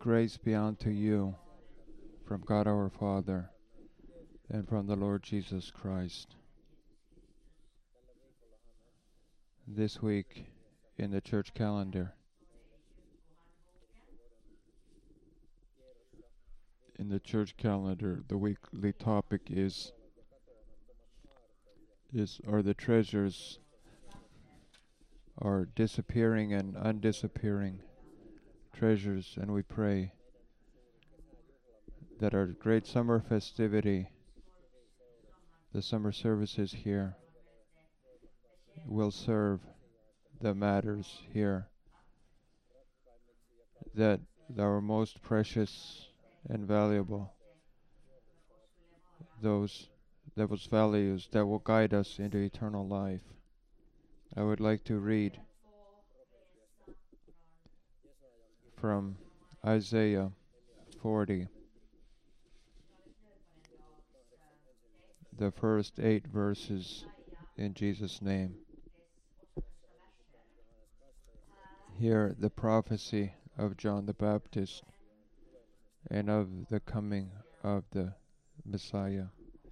Grace be unto you from God our Father and from the Lord Jesus Christ. This week in the church calendar, the weekly topic are the treasures are disappearing and undisappearing treasures, and we pray that our great summer festivity, the summer services here, will serve the matters here, that our most precious and valuable, those values that will guide us into eternal life. I would like to read from Isaiah 40, the first 8 verses in Jesus' name. Here the prophecy of John the Baptist and of the coming of the Messiah.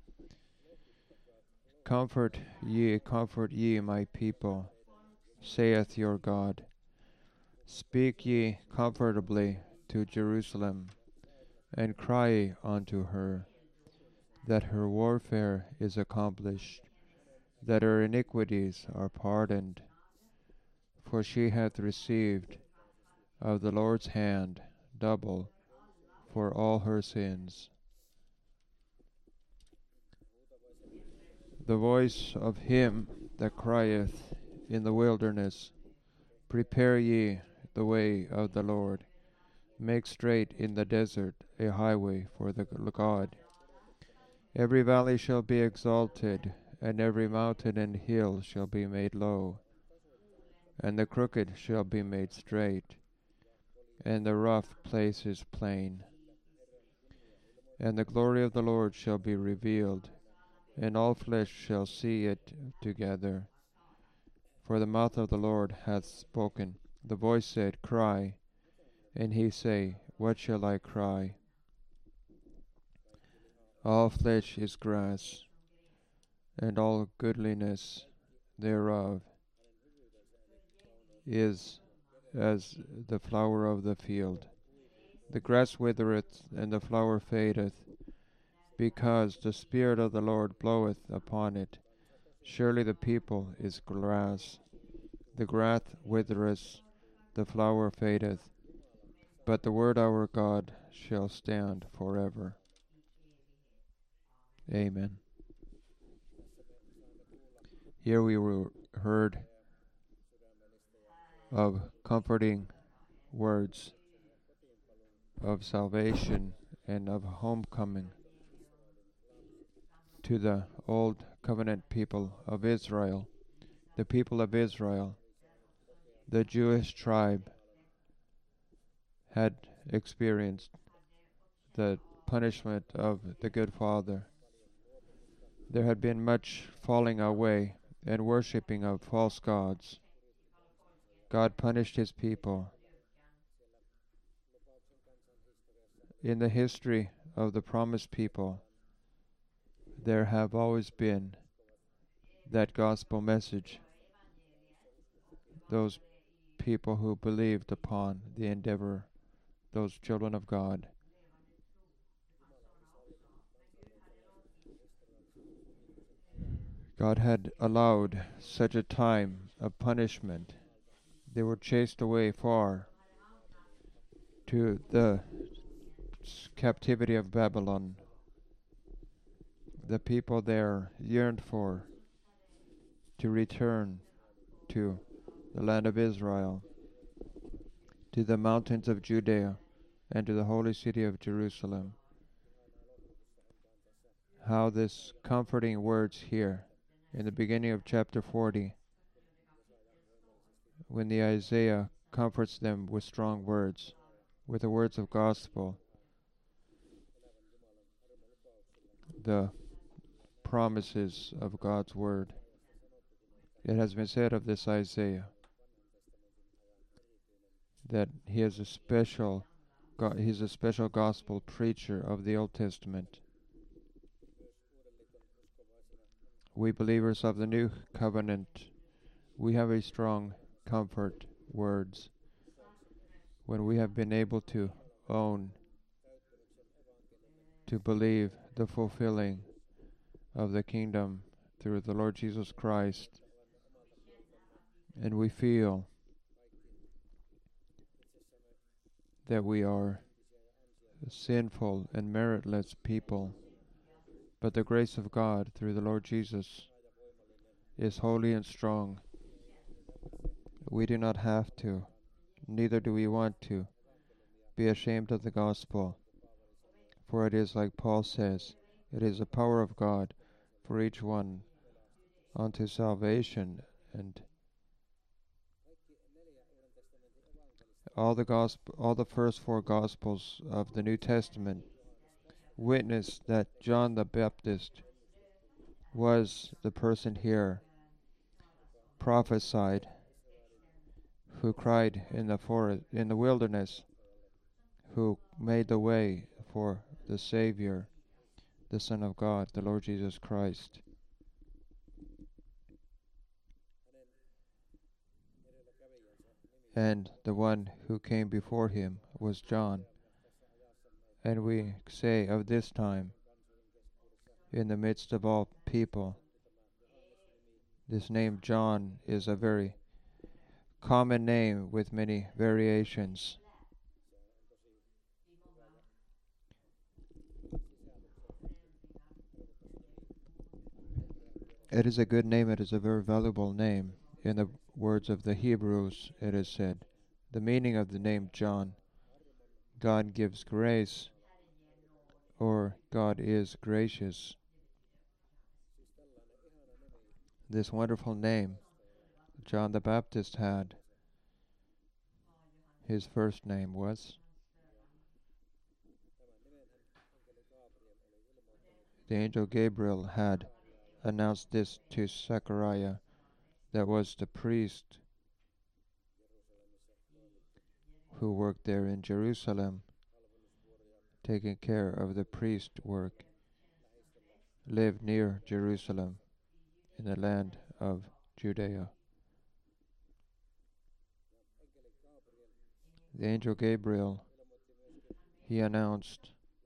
Comfort ye, my people, saith your God. Speak ye comfortably to Jerusalem, and cry unto her, that her warfare is accomplished, that her iniquities are pardoned. For she hath received of the Lord's hand double for all her sins. The voice of him that crieth in the wilderness, Prepare ye the way of the Lord, make straight in the desert a highway for the God. Every valley shall be exalted, and every mountain and hill shall be made low, and the crooked shall be made straight, and the rough places plain. And the glory of the Lord shall be revealed, and all flesh shall see it together. For the mouth of the Lord hath spoken. The voice said, Cry. And he say, What shall I cry? All flesh is grass, and all goodliness thereof is as the flower of the field. The grass withereth, and the flower fadeth, because the Spirit of the Lord bloweth upon it. Surely the people is grass. The grass withereth, the flower fadeth, but the word our God shall stand forever. Amen. Here we heard of comforting words of salvation and of homecoming to the old covenant people of Israel. The people of Israel, the Jewish tribe, had experienced the punishment of the good father. There had been much falling away and worshipping of false gods. God punished his people. In the history of the promised people, there have always been that gospel message, those people who believed upon the endeavor, those children of God. God had allowed such a time of punishment. They were chased away far to the captivity of Babylon. The people there yearned to return to the land of Israel, to the mountains of Judea, and to the holy city of Jerusalem. How this comforting words here in the beginning of chapter 40, when the Isaiah comforts them with strong words, with the words of gospel, the promises of God's word. It has been said of this Isaiah that he has a special he's a special gospel preacher of the Old Testament. We believers of the New Covenant, we have a strong comfort words when we have been able to own, to believe the fulfilling of the kingdom through the Lord Jesus Christ. And we feel that we are sinful and meritless people, but the grace of God through the Lord Jesus is holy and strong. We do not have to, neither do we want to, be ashamed of the gospel, for it is like Paul says, it is the power of God for each one unto salvation. And all the first four gospels of the New Testament witness that John the Baptist was the person here prophesied who cried in the forest, in the wilderness, who made the way for the Savior, the Son of God, the Lord Jesus Christ. And the one who came before him was John. And we say of this time, in the midst of all people, this name John is a very common name with many variations. It is a good name, it is a very valuable name. In the words of the Hebrews, it is said, the meaning of the name John, God gives grace, or God is gracious. This wonderful name John the Baptist had, his first name was, the angel Gabriel had announced this to Zechariah, that was the priest who worked there in Jerusalem, taking care of the priest work, lived near Jerusalem in the land of Judea. The angel Gabriel, he announced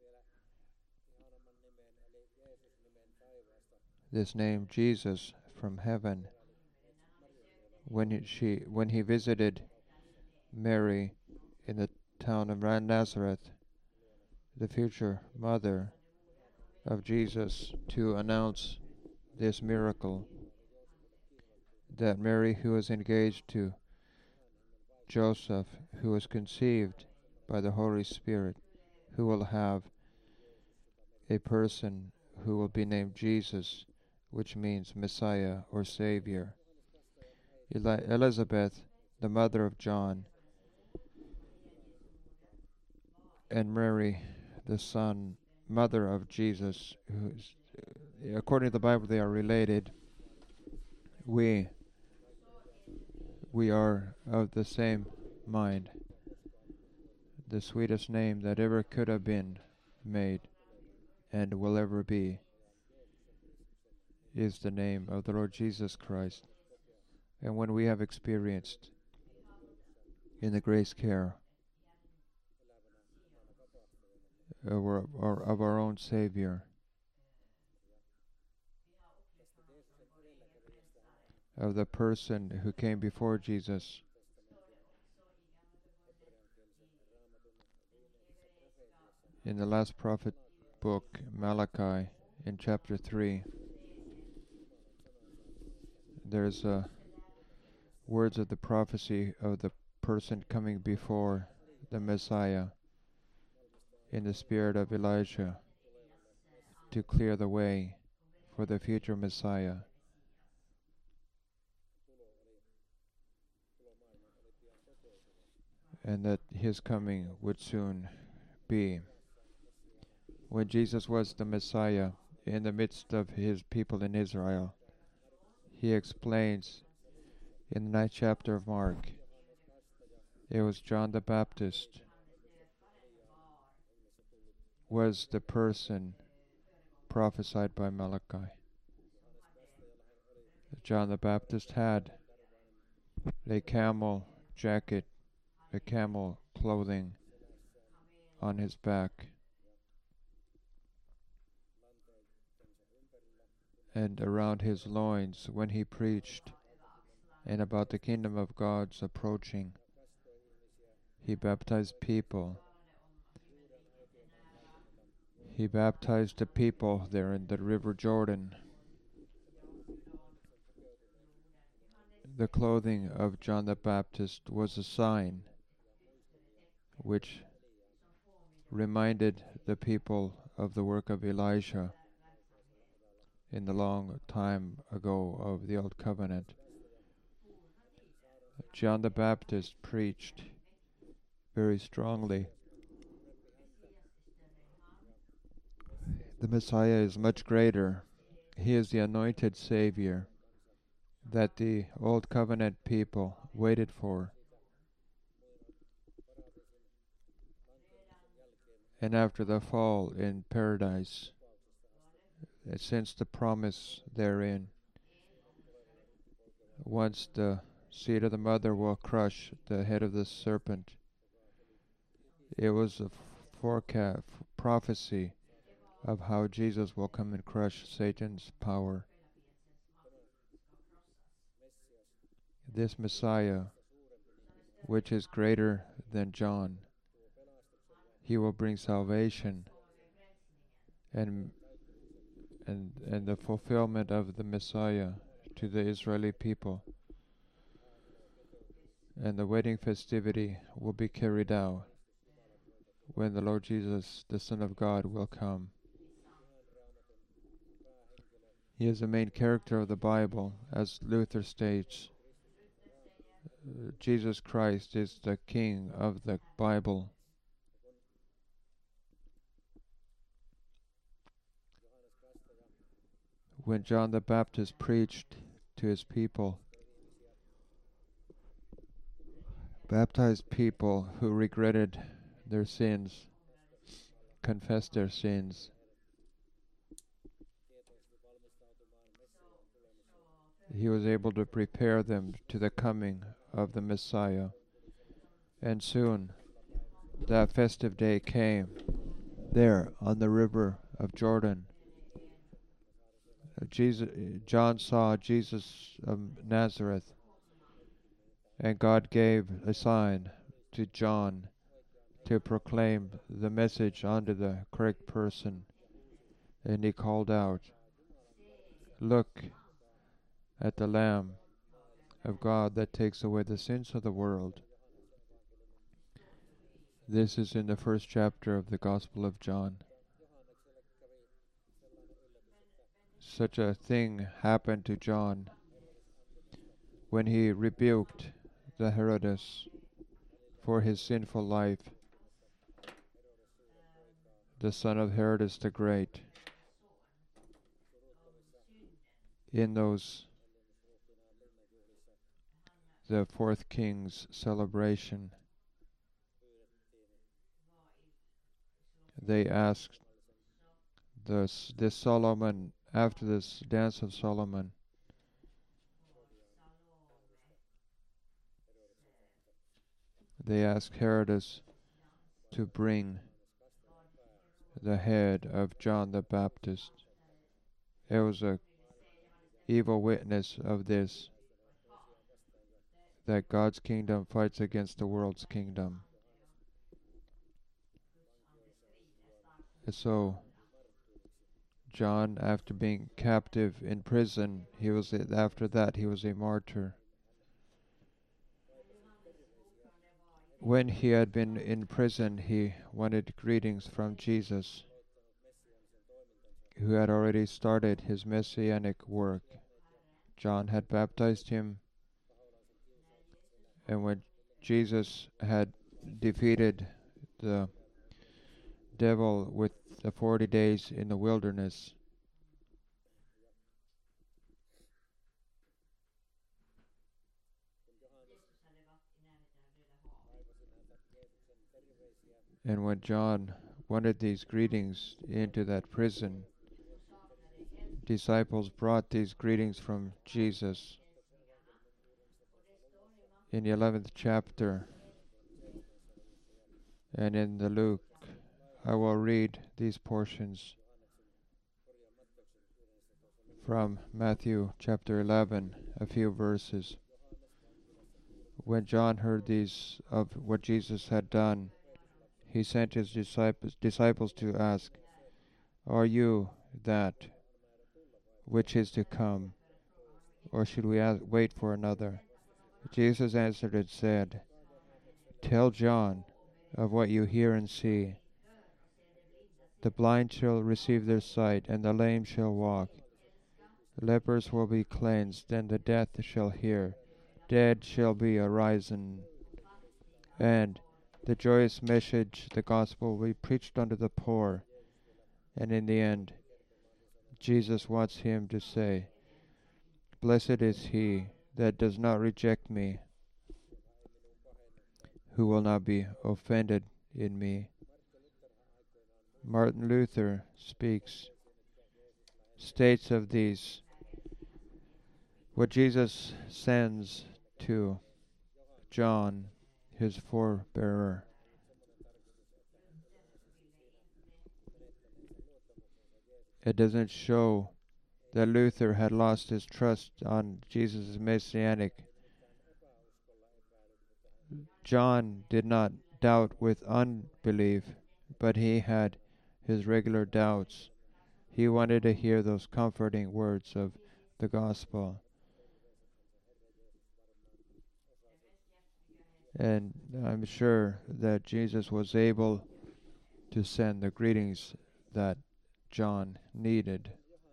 this name Jesus from heaven when he visited Mary in the town of Nazareth, the future mother of Jesus, to announce this miracle, that Mary, who was engaged to Joseph, who was conceived by the Holy Spirit, who will have a person who will be named Jesus, which means Messiah or Savior. Elizabeth, the mother of John, and Mary, the mother of Jesus, according to the Bible, they are related. We are of the same mind. The sweetest name that ever could have been made and will ever be is the name of the Lord Jesus Christ. And when we have experienced in the grace care of our own Savior, of the person who came before Jesus, in the last prophet book, Malachi, in chapter 3, there's words of the prophecy of the person coming before the Messiah in the spirit of Elijah to clear the way for the future Messiah. And that his coming would soon be. When Jesus was the Messiah in the midst of his people in Israel, he explains in the 9th chapter of Mark, it was John the Baptist was the person prophesied by Malachi. John the Baptist had a camel jacket, a camel clothing on his back, and around his loins when he preached and about the kingdom of God's approaching. He baptized people. He baptized the people there in the river Jordan. The clothing of John the Baptist was a sign which reminded the people of the work of Elijah in the long time ago of the Old Covenant. John the Baptist preached very strongly. The Messiah is much greater. He is the anointed Savior that the Old Covenant people waited for. And after the fall in paradise, since the promise therein, once the seed of the mother will crush the head of the serpent, it was a prophecy of how Jesus will come and crush Satan's power. This Messiah, which is greater than John, he will bring salvation and the fulfillment of the Messiah to the Israeli people. And the wedding festivity will be carried out when the Lord Jesus, the Son of God, will come. He is the main character of the Bible, as Luther states. Jesus Christ is the King of the Bible. When John the Baptist preached to his people, baptized people who regretted their sins, confessed their sins, he was able to prepare them to the coming of the Messiah. And soon that festive day came there on the river of Jordan. John saw Jesus of Nazareth, and God gave a sign to John to proclaim the message unto the correct person. And he called out, "Look at the Lamb of God that takes away the sins of the world." This is in the first chapter of the Gospel of John. Such a thing happened to John when he rebuked the Herodes for his sinful life, the son of Herodes the Great. In the fourth king's celebration, they asked this Solomon, after this dance of Solomon, they asked Herodes to bring the head of John the Baptist. It was a evil witness of this, that God's kingdom fights against the world's kingdom. So John, after being captive in prison, after that he was a martyr. When he had been in prison, he wanted greetings from Jesus, who had already started his messianic work. John had baptized him, and when Jesus had defeated the devil with the 40 days in the wilderness, and when John wanted these greetings into that prison. Disciples brought these greetings from Jesus. In the 11th chapter and in the Luke, I will read these portions from Matthew chapter 11, a few verses. When John heard these of what Jesus had done, he sent his disciples to ask, "Are you that which is to come, or should we wait for another?" Jesus answered and said, "Tell John of what you hear and see. The blind shall receive their sight, and the lame shall walk. Lepers will be cleansed, and the deaf shall hear. Dead shall be arisen, and the joyous message, the gospel, will be preached unto the poor." And in the end, Jesus wants him to say, "Blessed is he that does not reject me, who will not be offended in me." Martin Luther states of these, what Jesus sends to John, his forebearer. It doesn't show that Luther had lost his trust on Jesus' messianic. John did not doubt with unbelief, but he had his regular doubts. He wanted to hear those comforting words of the gospel. And I'm sure that Jesus was able to send the greetings that John needed.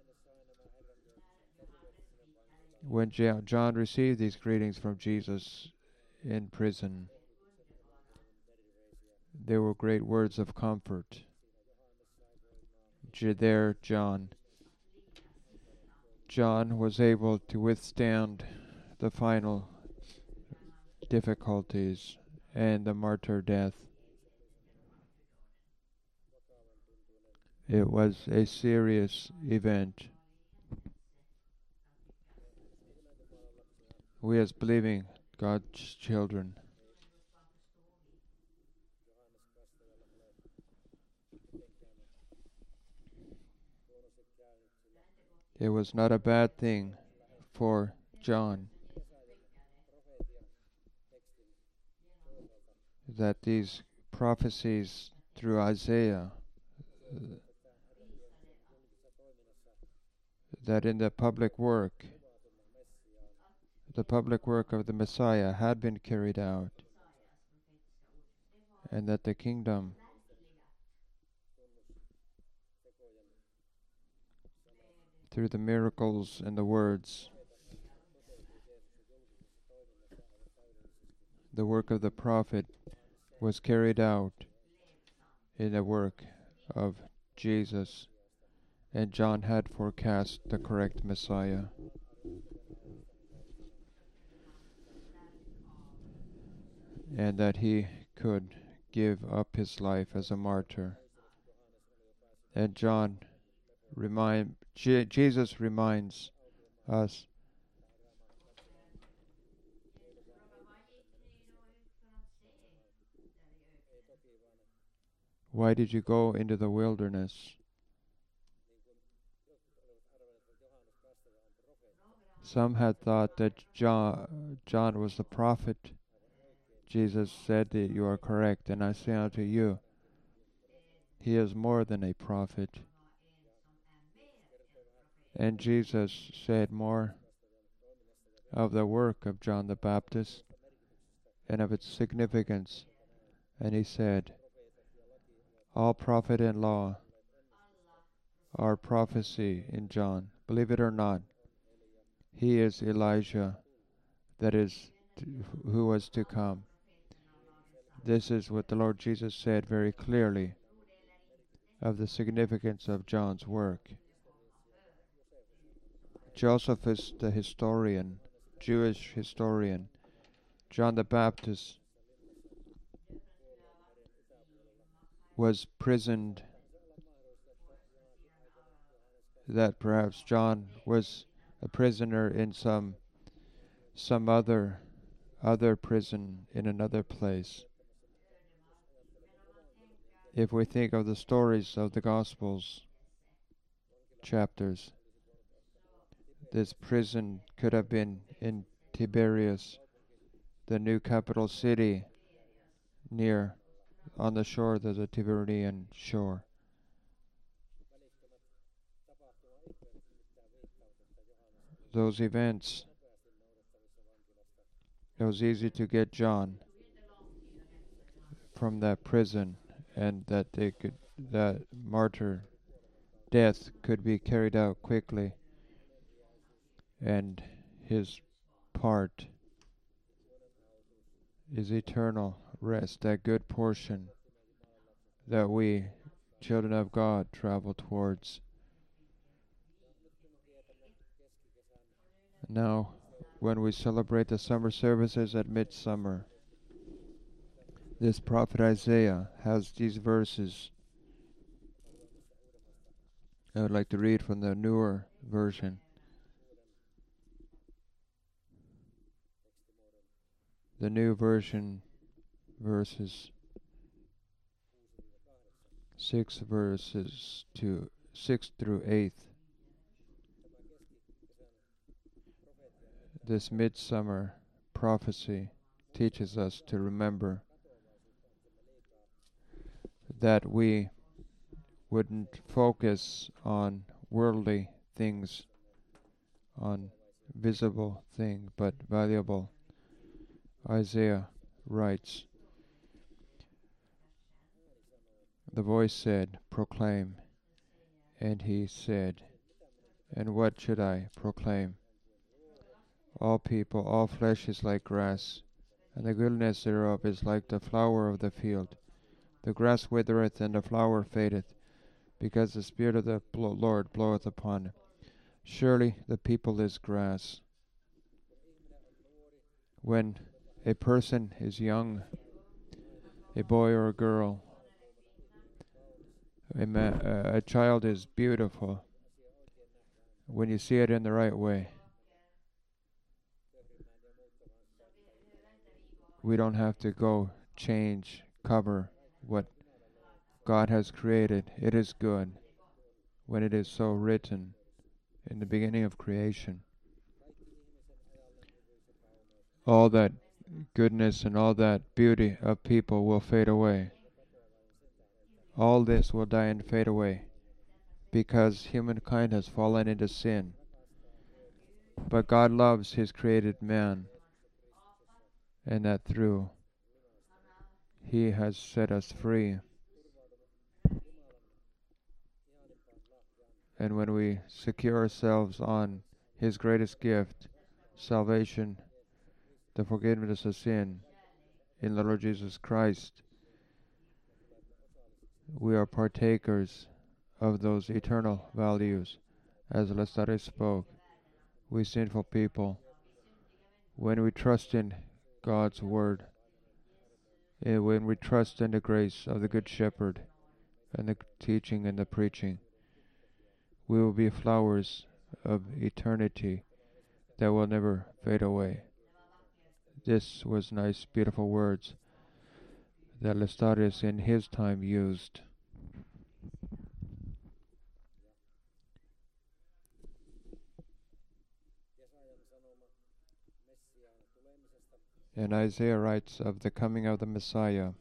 When John received these greetings from Jesus in prison, they were great words of comfort. There, John was able to withstand the final difficulties and the martyr death. It was a serious event. We as believing God's children, it was not a bad thing for John that these prophecies through Isaiah, that in the public work of the Messiah had been carried out, and that the kingdom through the miracles and the words, the work of the prophet was carried out in the work of Jesus, and John had forecast the correct Messiah. And that he could give up his life as a martyr. And Jesus reminds us, why did you go into the wilderness? Some had thought that John was the prophet. Jesus said that you are correct, and I say unto you, he is more than a prophet. And Jesus said more of the work of John the Baptist and of its significance. And he said, all prophet and law are prophecy in John. Believe it or not, he is Elijah, who was to come. This is what the Lord Jesus said very clearly of the significance of John's work. Josephus, the historian, Jewish historian, John the Baptist was prisoned, that perhaps John was a prisoner in some other prison in another place. If we think of the stories of the Gospels chapters, this prison could have been in Tiberias, the new capital city near on the shore of the Tiberinian shore. Those events, it was easy to get John from that prison, and that martyr death could be carried out quickly, and his part is eternal rest, that good portion that we, children of God, travel towards. Now, when we celebrate the summer services at midsummer, this prophet Isaiah has these verses. I would like to read from the newer version. The new version, verses 6 through 8. This midsummer prophecy teaches us to remember that we wouldn't focus on worldly things, on visible thing, but valuable. Isaiah writes, "The voice said, proclaim. And he said, and what should I proclaim? All people, all flesh is like grass, and the goodness thereof is like the flower of the field. The grass withereth, and the flower fadeth, because the Spirit of the Lord bloweth upon it. Surely the people is grass." When a person is young, a boy or a girl, a child is beautiful when you see it in the right way. We don't have to go cover what God has created. It is good when it is so written in the beginning of creation. All that goodness and all that beauty of people will fade away. All this will die and fade away because humankind has fallen into sin. But God loves His created man, and that through He has set us free. And when we secure ourselves on His greatest gift, salvation, the forgiveness of sin in the Lord Jesus Christ, we are partakers of those eternal values. As Lestare spoke, we sinful people, when we trust in God's word, and when we trust in the grace of the Good Shepherd and the teaching and the preaching, we will be flowers of eternity that will never fade away. This was nice, beautiful words that Lestarius in his time used. And Isaiah writes of the coming of the Messiah.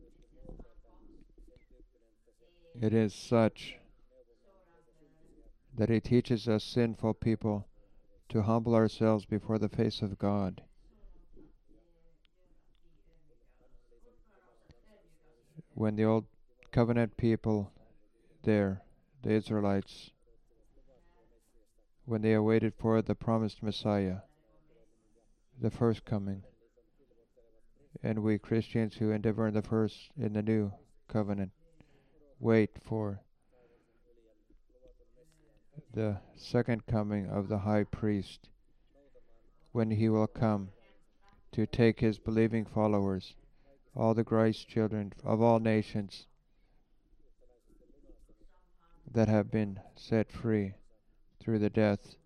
It is such that he teaches us sinful people to humble ourselves before the face of God. When the old covenant people there, the Israelites, when they awaited for the promised Messiah, the first coming, and we Christians who endeavor in the new covenant wait for the second coming of the high priest, when he will come to take his believing followers, all the Christ children of all nations, that have been set free through the death,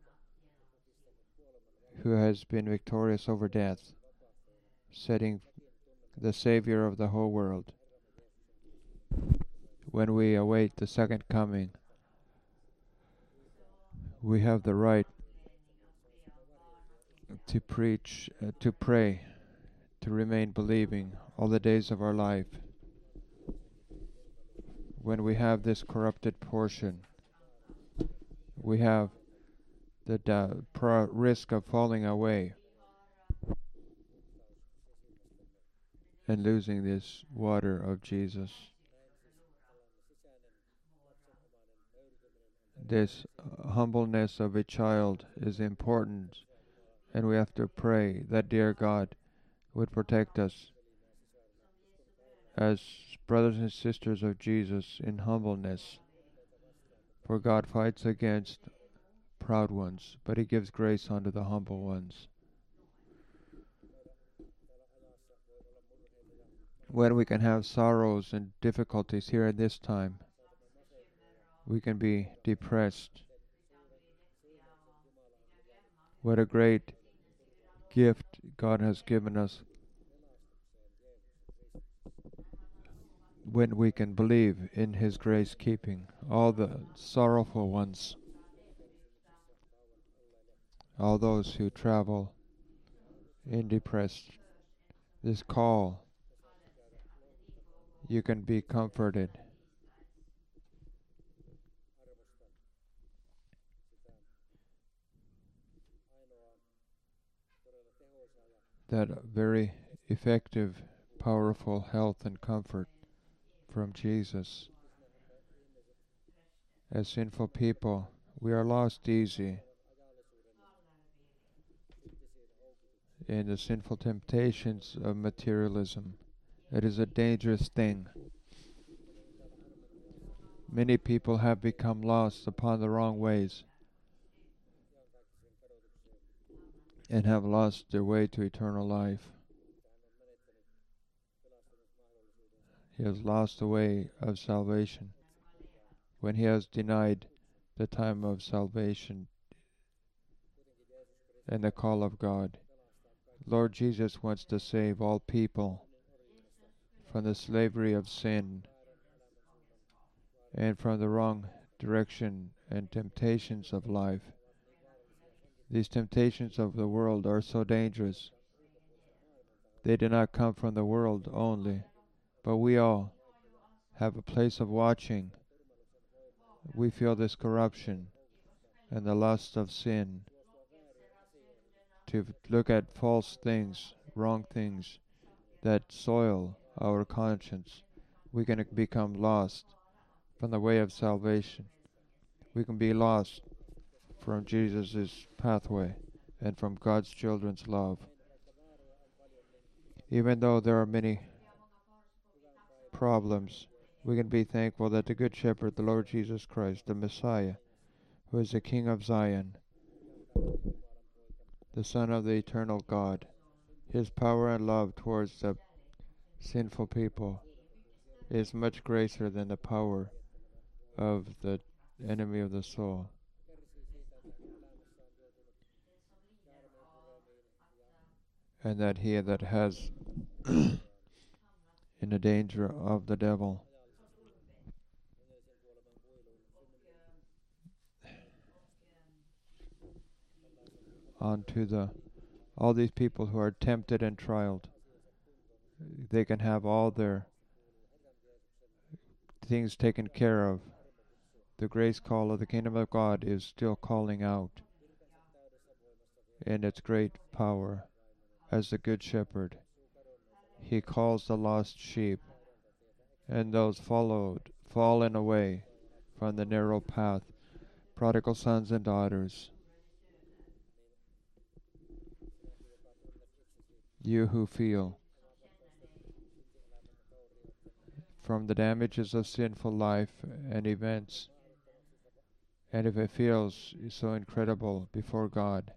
who has been victorious over death, setting the Savior of the whole world. When we await the second coming, we have the right to preach, to pray, to remain believing all the days of our life. When we have this corrupted portion, we have the risk of falling away and losing this water of Jesus. This humbleness of a child is important, and we have to pray that dear God would protect us as brothers and sisters of Jesus in humbleness. For God fights against proud ones, but He gives grace unto the humble ones. When we can have sorrows and difficulties here at this time, we can be depressed. What a great gift God has given us when we can believe in His grace keeping all the sorrowful ones, all those who travel in depressed. This call, you can be comforted. That very effective, powerful health and comfort from Jesus. As sinful people, we are lost easy in the sinful temptations of materialism. It is a dangerous thing. Many people have become lost upon the wrong ways and have lost their way to eternal life. He has lost the way of salvation when he has denied the time of salvation and the call of God. Lord Jesus wants to save all people from the slavery of sin and from the wrong direction and temptations of life. These temptations of the world are so dangerous. They do not come from the world only, but we all have a place of watching. We feel this corruption and the lust of sin to look at false things, wrong things that soil our conscience. We can become lost from the way of salvation. We can be lost from Jesus' pathway and from God's children's love. Even though there are many problems, we can be thankful that the Good Shepherd, the Lord Jesus Christ, the Messiah, who is the King of Zion, the Son of the eternal God, His power and love towards the sinful people is much greater than the power of the enemy of the soul. And that he that has in the danger of the devil. Onto all these people who are tempted and trialed. They can have all their things taken care of. The grace call of the kingdom of God is still calling out in its great power. As the Good Shepherd, He calls the lost sheep, and those fallen away from the narrow path, prodigal sons and daughters. You who feel from the damages of sinful life and events, and if it feels so incredible before God,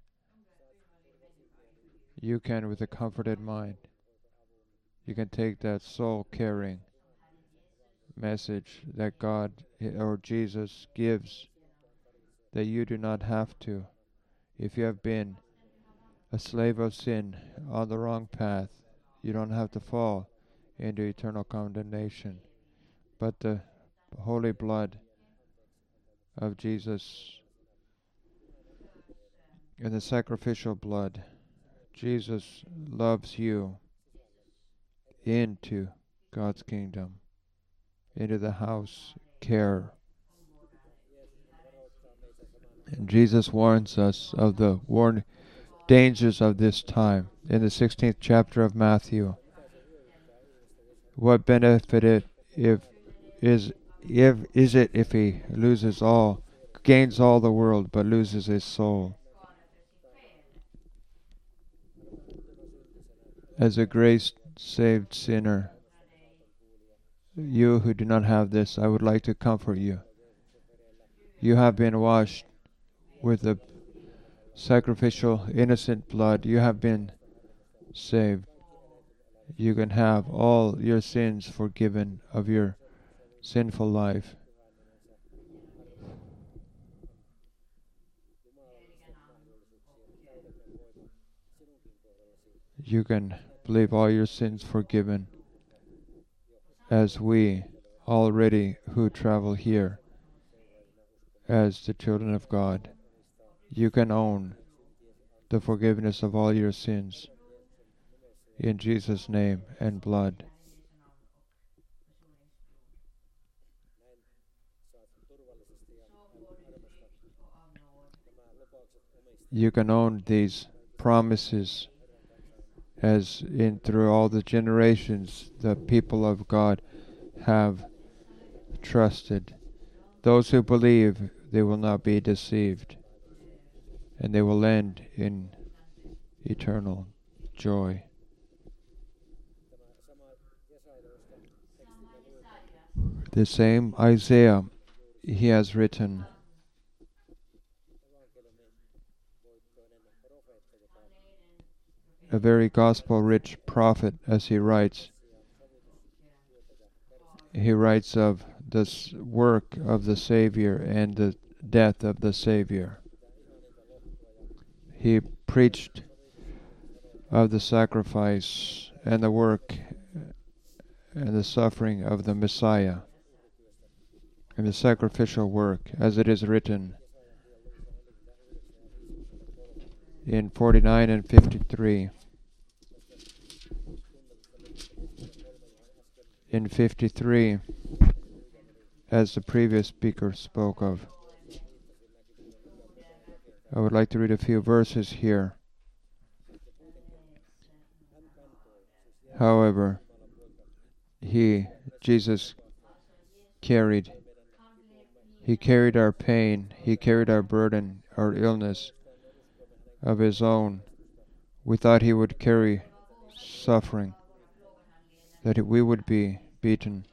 you can, with a comforted mind, you can take that soul caring, message that God or Jesus gives, that you do not have to. If you have been a slave of sin on the wrong path, you don't have to fall into eternal condemnation. But the holy blood of Jesus and the sacrificial blood, Jesus loves you into God's kingdom, into the house care. And Jesus warns us of the dangers of this time in the 16th chapter of Matthew. What benefit is it if he gains all the world but loses his soul? As a grace-saved sinner, you who do not have this, I would like to comfort you. You have been washed with the sacrificial, innocent blood. You have been saved. You can have all your sins forgiven of your sinful life. You can believe all your sins forgiven, as we already who travel here as the children of God. You can own the forgiveness of all your sins in Jesus' name and blood. You can own these promises as in through all the generations the people of God have trusted. Those who believe, they will not be deceived, and they will end in eternal joy. The same Isaiah, he has written, a very gospel-rich prophet, as he writes. He writes of this work of the Savior and the death of the Savior. He preached of the sacrifice and the work and the suffering of the Messiah and the sacrificial work, as it is written in 49 and 53. In 53, as the previous speaker spoke of. I would like to read a few verses here. However, Jesus carried our pain, he carried our burden, our illness of his own. We thought he would carry suffering, that we would be beaten.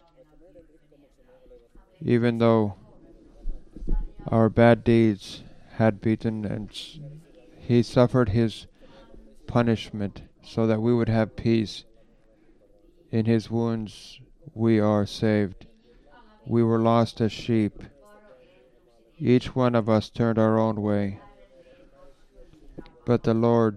Even though our bad deeds had beaten, and he suffered his punishment so that we would have peace. In his wounds we are saved. We were lost as sheep. Each one of us turned our own way. But the Lord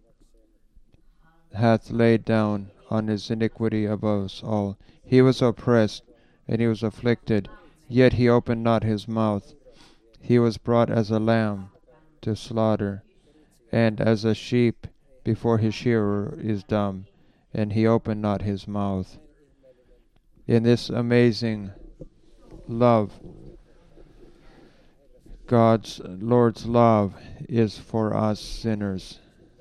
hath laid down on his iniquity of us all. He was oppressed, and he was afflicted, yet he opened not his mouth. He was brought as a lamb to slaughter, and as a sheep before his shearer is dumb, and he opened not his mouth. In this amazing love, Lord's love is for us sinners.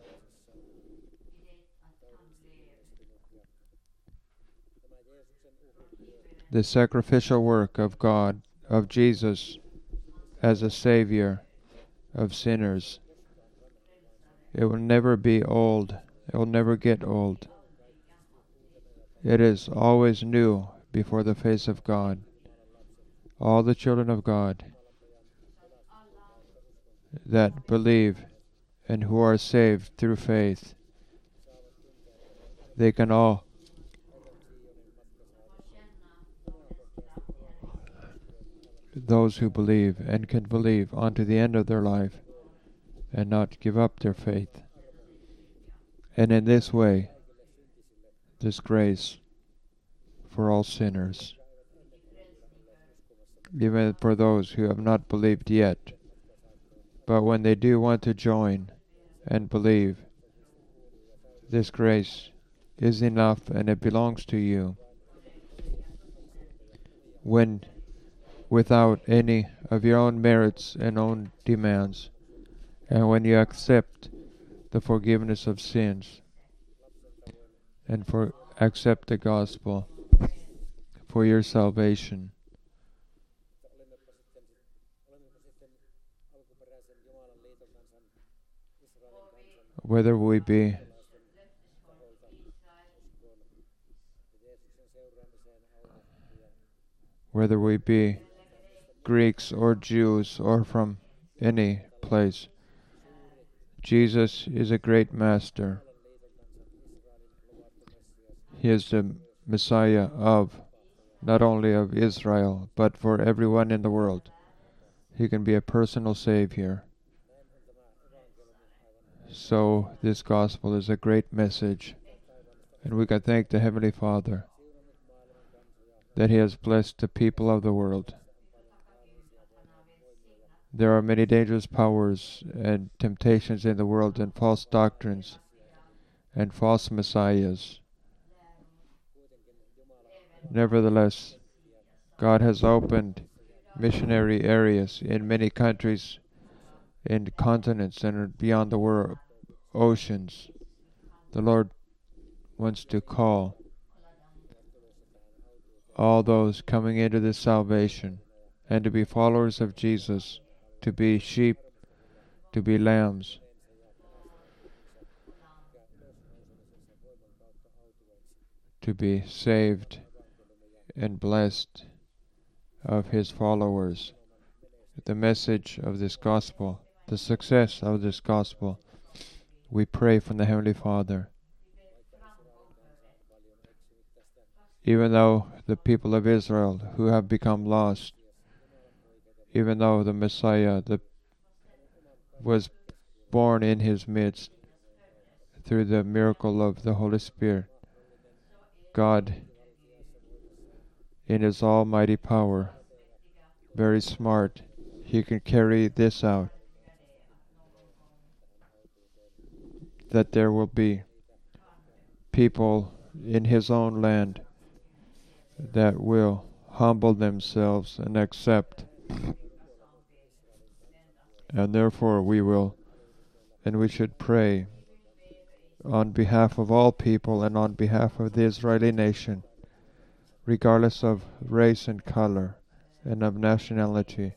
The sacrificial work of God, of Jesus, as a Savior of sinners, it will never be old. It will never get old. It is always new before the face of God. All the children of God that believe and who are saved through faith, they can all those who believe and can believe unto the end of their life and not give up their faith. And in this way, this grace for all sinners, even for those who have not believed yet, but when they do want to join and believe, this grace is enough and it belongs to you. When without any of your own merits and own demands, and when you accept the forgiveness of sins and accept the gospel for your salvation. Whether we be Greeks or Jews or from any place, Jesus is a great master. He is the Messiah of not only of Israel, but for everyone in the world. He can be a personal Savior. So this gospel is a great message, and we can thank the Heavenly Father that He has blessed the people of the world. There are many dangerous powers and temptations in the world, and false doctrines and false messiahs. Nevertheless, God has opened missionary areas in many countries, in continents, and beyond the world, oceans. The Lord wants to call all those coming into this salvation and to be followers of Jesus, to be sheep, to be lambs, to be saved and blessed of His followers. The message of this gospel, the success of this gospel, we pray from the Heavenly Father. Even though the people of Israel who have become lost, even though the Messiah was born in His midst through the miracle of the Holy Spirit, God, in His almighty power, very smart, He can carry this out, that there will be people in His own land that will humble themselves and accept. And therefore we should pray on behalf of all people and on behalf of the Israeli nation, regardless of race and color and of nationality.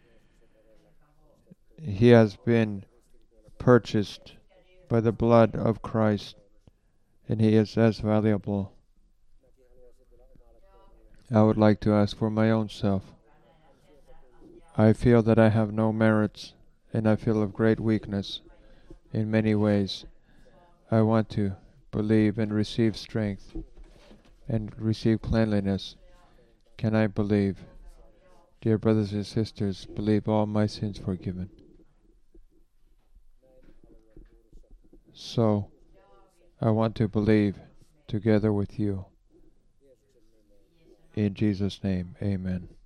He has been purchased by the blood of Christ, and He is as valuable. I would like to ask for my own self. I feel that I have no merits, and I feel of great weakness in many ways. I want to believe and receive strength and receive cleanliness. Can I believe? Dear brothers and sisters, believe all my sins forgiven. So, I want to believe together with you. In Jesus' name, amen.